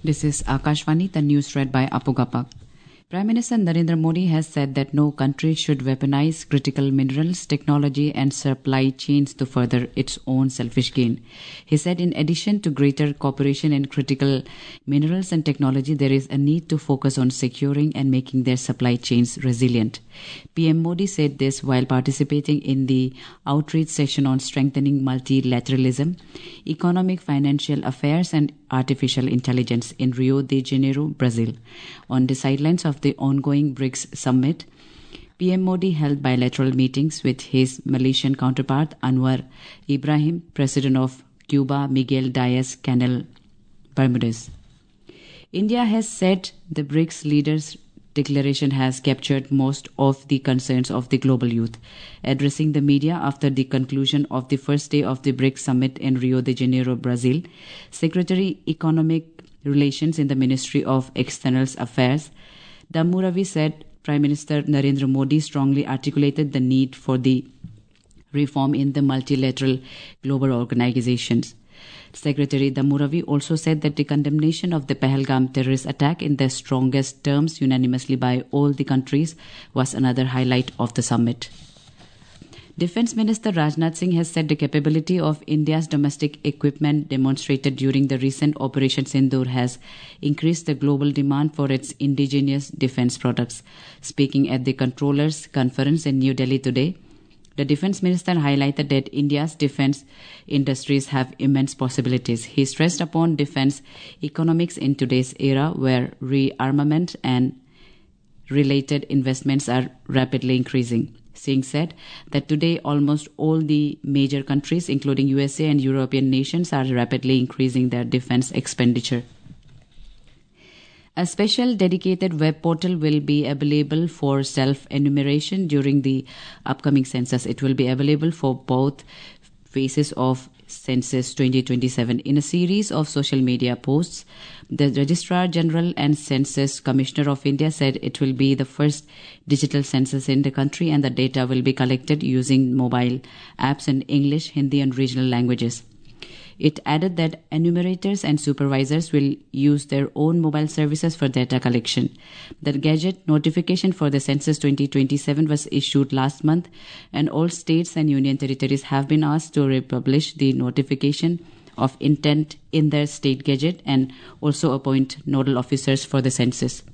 This is Akashvani, the news read by Apugapak. Prime Minister Narendra Modi has said that no country should weaponize critical minerals, technology and supply chains to further its own selfish gain. He said in addition to greater cooperation in critical minerals and technology, there is a need to focus on securing and making their supply chains resilient. PM Modi said this while participating in the outreach session on strengthening multilateralism, economic, financial affairs and artificial intelligence in Rio de Janeiro, Brazil. On the sidelines of the ongoing BRICS summit, PM Modi held bilateral meetings with his Malaysian counterpart Anwar Ibrahim, President of Cuba Miguel Diaz-Canel, Bermudez. India has said the BRICS leaders' declaration has captured most of the concerns of the global youth. Addressing the media after the conclusion of the first day of the BRICS summit in Rio de Janeiro, Brazil, Secretary Economic Relations in the Ministry of External Affairs, Dammu Ravi said Prime Minister Narendra Modi strongly articulated the need for the reform in the multilateral global organizations. Secretary Dammu Ravi also said that the condemnation of the Pahalgam terrorist attack in the strongest terms unanimously by all the countries was another highlight of the summit. Defence Minister Rajnath Singh has said the capability of India's domestic equipment demonstrated during the recent Operation Sindoor has increased the global demand for its indigenous defence products. Speaking at the Controllers' Conference in New Delhi today, the Defence Minister highlighted that India's defence industries have immense possibilities. He stressed upon defence economics in today's era where rearmament and related investments are rapidly increasing. Singh said that today almost all the major countries, including USA and European nations, are rapidly increasing their defence expenditure. A special dedicated web portal will be available for self-enumeration during the upcoming census. It will be available for both phases of Census 2027. In a series of social media posts, the Registrar General and Census Commissioner of India said it will be the first digital census in the country and the data will be collected using mobile apps in English, Hindi and regional languages. It added that enumerators and supervisors will use their own mobile services for data collection. The Gazette notification for the Census 2027 was issued last month, and all states and union territories have been asked to republish the notification of intent in their state Gazette and also appoint nodal officers for the census.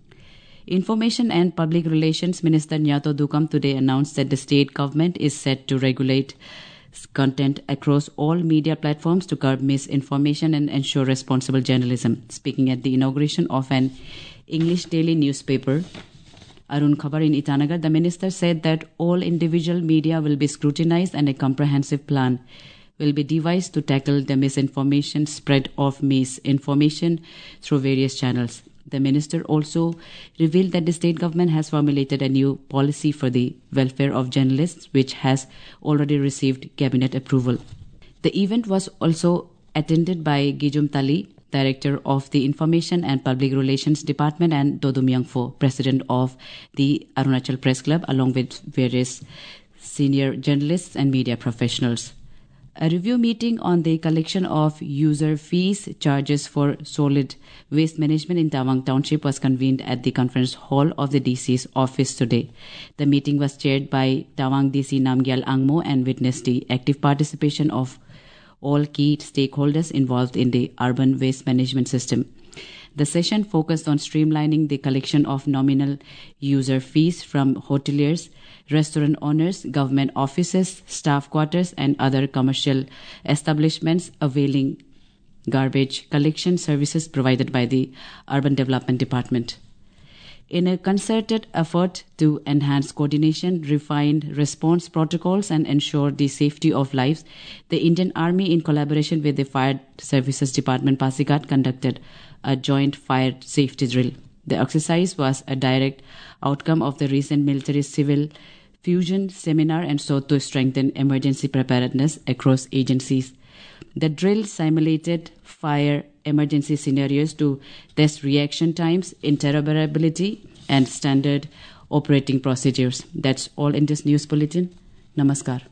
Information and Public Relations Minister Nyato Dukam today announced that the state government is set to regulate content across all media platforms to curb misinformation and ensure responsible journalism. Speaking at the inauguration of an English daily newspaper, Arun Khabar in Itanagar, the minister said that all individual media will be scrutinized and a comprehensive plan will be devised to tackle the misinformation spread of misinformation through various channels. The minister also revealed that the state government has formulated a new policy for the welfare of journalists, which has already received cabinet approval. The event was also attended by Gijum Tali, Director of the Information and Public Relations Department, and Dodum Yangfo, President of the Arunachal Press Club, along with various senior journalists and media professionals. A review meeting on the collection of user fees charges for solid waste management in Tawang Township was convened at the conference hall of the DC's office today. The meeting was chaired by Tawang DC Namgyal Angmo and witnessed the active participation of all key stakeholders involved in the urban waste management system. The session focused on streamlining the collection of nominal user fees from hoteliers, restaurant owners, government offices, staff quarters, and other commercial establishments availing garbage collection services provided by the Urban Development Department. In a concerted effort to enhance coordination, refine response protocols, and ensure the safety of lives, the Indian Army, in collaboration with the Fire Services Department, Pasighat, conducted a joint fire safety drill. The exercise was a direct outcome of the recent military-civil fusion seminar and sought to strengthen emergency preparedness across agencies. The drill simulated fire emergency scenarios to test reaction times, interoperability, and standard operating procedures. That's all in this news bulletin. Namaskar.